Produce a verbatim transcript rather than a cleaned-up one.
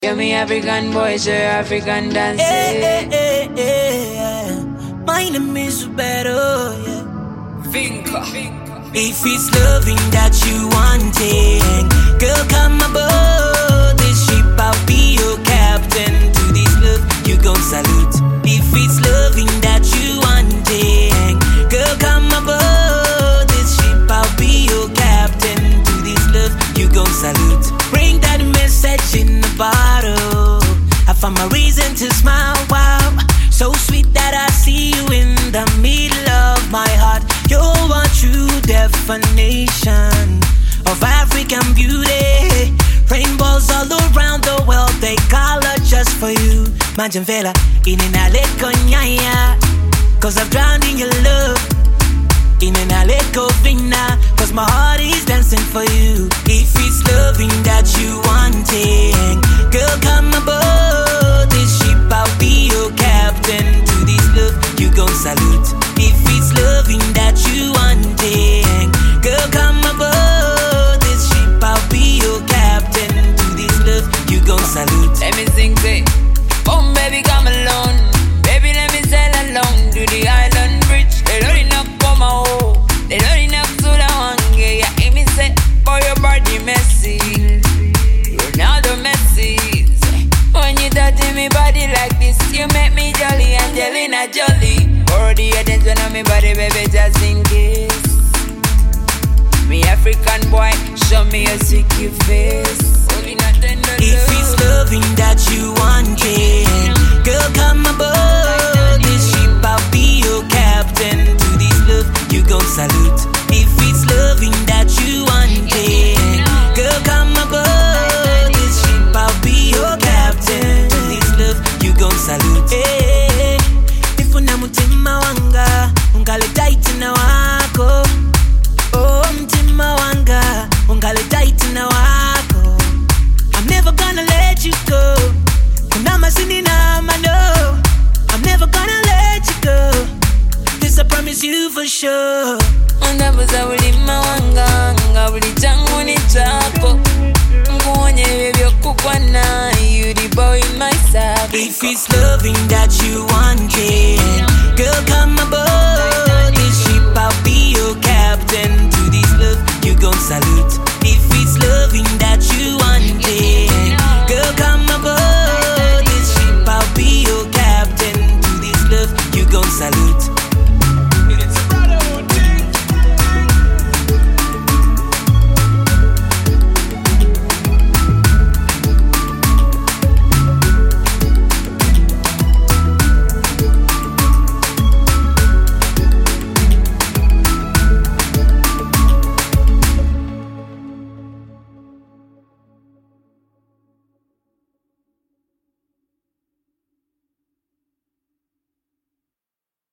Yeah, me African boy, sure African dance. Hey, hey, hey, hey. My name is Roberto, yeah. Vinca. If it's loving that you wanting, girl, come aboard this ship, I'll be your captain. To this love, you gon' salute. If it's loving that you wanting, girl, come aboard this ship, I'll be your captain. To this love, you gon' salute. Bring that message in the bottle. I found my reason to smile, wow. So sweet that I see you in the middle of my heart. You're a true definition of African beauty. Rainbows all around the world, they color just for you. Manjan vela, inenale konyaya, cause I've drowned in your love. Inenale kovina, cause my heart is dancing for you. If it's loving that you wanting, girl, come aboard this ship, I'll be your captain. To this love, you gon' salute. If it's loving that you wanting, girl, come aboard this ship, I'll be your captain. To this love, you gon' salute. Let me sing, say, oh baby, come alone. Baby, let me sail along to the island bridge. They don't enough for my home. They don't enough to the one. Yeah, hear me say, for your body messy. Ronaldo Messi. When you touching me body like this, you make me jolly, Angelina Jolie. For the attention on me body, baby, just in case. Me African boy, show me your sweet cute face. If it's loving that you wanting, girl, come aboard this ship, I'll be your captain. To this love, you gon' salute. If it's loving that you wanting, girl, come aboard this ship, I'll be your captain. To this love, you gon' salute. Hey, if una mutima wanga, ungale tight na wako. Oh, mutima wanga, ungale tight na wako. I'm never gonna let you go. Kuna masini na mano. I'm never gonna let you go. This I promise you for sure. Ndabuza buli mawanga nga buli changu ni chako. Nkuonye byo kukwana.